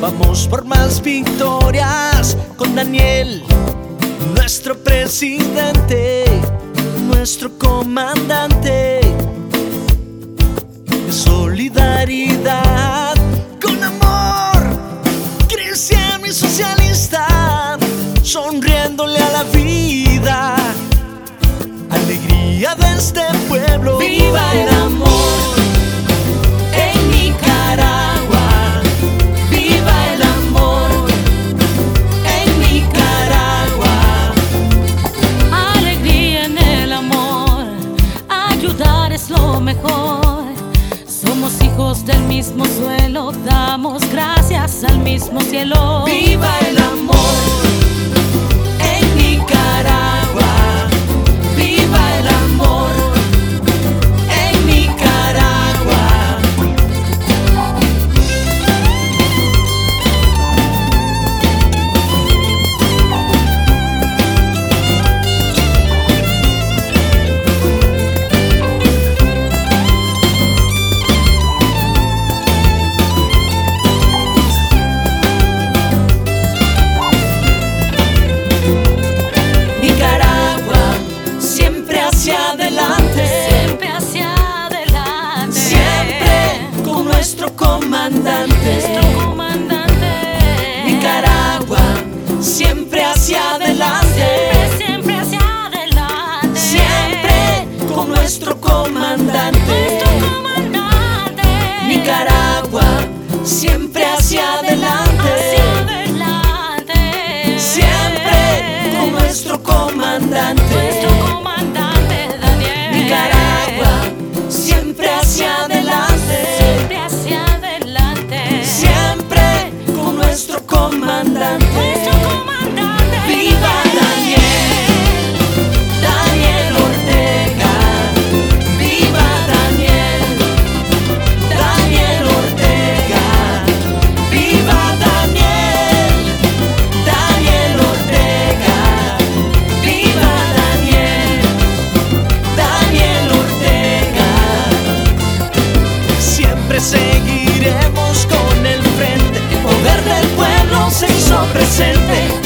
Vamos por más victorias con Daniel, nuestro presidente, nuestro comandante. Solidaridad con amor, cristiano y socialista, sonriéndole a la vida. Alegría de este pueblo. ¡Viva el amor en Nicaragua! ¡Viva el amor en Nicaragua! Alegría en el amor, ayudar es lo mejor. Somos hijos del mismo suelo, damos gracias al mismo cielo. ¡Viva el amor en Nicaragua! ¡Viva el amor en Nicaragua! Siempre hacia adelante, siempre con nuestro comandante, Nicaragua, siempre hacia adelante, siempre hacia adelante, siempre con nuestro comandante, Nicaragua, siempre hacia adelante, siempre con nuestro comandante. Nicaragua, siempre hacia adelante, siempre con nuestro comandante. ¡Viva Daniel! ¡Daniel Ortega! ¡Viva Daniel! ¡Daniel Ortega! ¡Viva Daniel! ¡Daniel Ortega! ¡Viva Daniel! ¡Daniel Ortega! Siempre seguiremos con el frente, el poder del pueblo se hizo presente.